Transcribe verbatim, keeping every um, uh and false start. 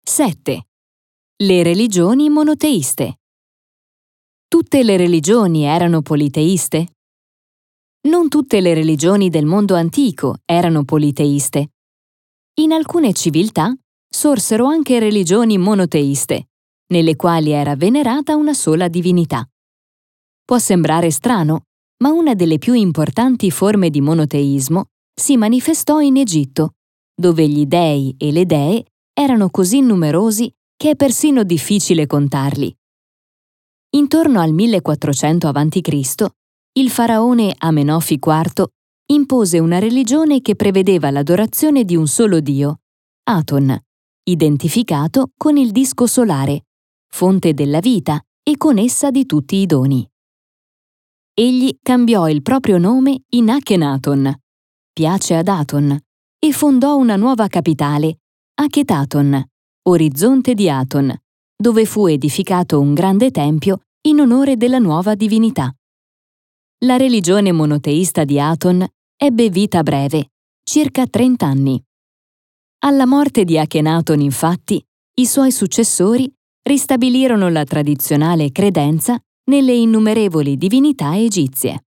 sette. Le religioni monoteiste. Tutte le religioni erano politeiste? Non tutte le religioni del mondo antico erano politeiste. In alcune civiltà sorsero anche religioni monoteiste, nelle quali era venerata una sola divinità. Può sembrare strano, ma una delle più importanti forme di monoteismo si manifestò in Egitto, dove gli dei e le dee erano così numerosi che è persino difficile contarli. Intorno al millequattrocento avanti Cristo, il faraone Amenofi quarto impose una religione che prevedeva l'adorazione di un solo dio, Aton, identificato con il disco solare, fonte della vita e con essa di tutti i doni. Egli cambiò il proprio nome in Akhenaton, piace ad Aton, e fondò una nuova capitale, Akhetaton, orizzonte di Aton, dove fu edificato un grande tempio in onore della nuova divinità. La religione monoteista di Aton ebbe vita breve, circa trenta anni. Alla morte di Akhenaton, infatti, i suoi successori ristabilirono la tradizionale credenza nelle innumerevoli divinità egizie.